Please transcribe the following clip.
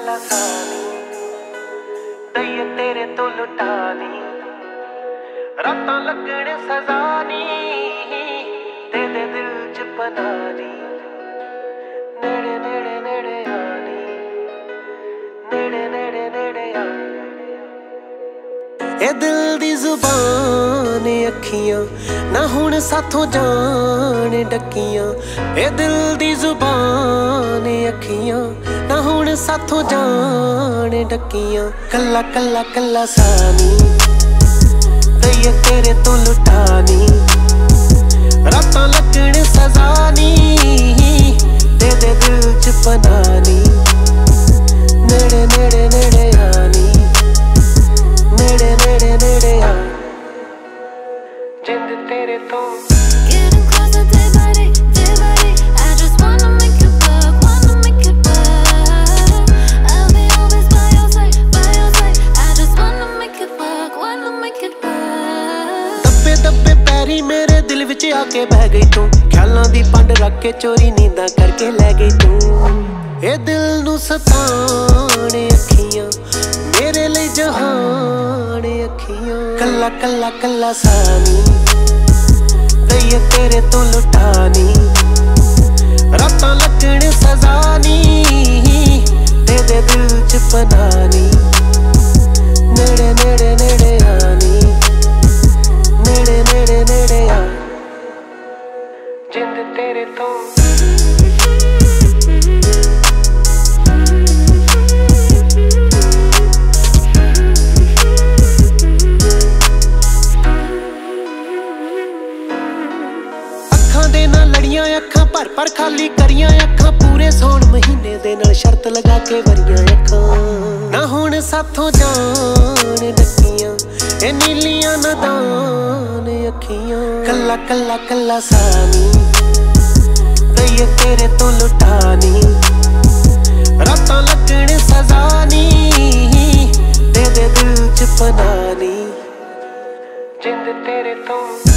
कल्ला सानी दईए तेरे तो लुटानी रातां लगने सजानी तेरे दिल च पनानी नेड़े नेड़े नेड़े आनी नेड़े नेड़े नेड़े आनी ए दिल दी जुबान अखियां ना हुण साथों जान डकियां ए दिल दी जुबान अखियां ना हुण साथों जान डकियां कल्ला कल्ला कल्ला सानी दईए तेरे तो लुटानी रातां लगने सजानी तेरे दिल च पनानी नेड़े नेड़े नेड़े आनी नेड़े नेड़े नेड़े आ जिंद तेरे तो Getting closer day by day, day by day. I just wanna make it work, wanna make it work. I'll be always by your side, by your side. I just wanna make it work, wanna make it work. दब्बे दब्बे पैरी मेरे दिल विच आके बह गई तू ख्यालां दी पंड रख के चोरी नींदां करके लै गई तू ए दिल नू सताने अखियां मेरे लिए जहान अखियां कल्ला कल्ला कल्ला सानी दईए तेरे तो लुटानी रातां लगने सजानी तेरे दिल च पनानी नेड़े नेड़े नेड़े आनी नेड़े नेड़े नेड़े आ जिंद तेरे तो दे ना लड़ियां अखां भर भर खाली करियां अखां पूरे सौण महीने दे नाल शर्त लगा के वरियां अखां ना हुण साथों जान डकियां ए नीलियां नदान अखियां कल्ला कल्ला कल्ला सानी दईए तेरे तो लुटानी रातां लगने सजानी तेरे दिल च पनानी जिंद तेरे तो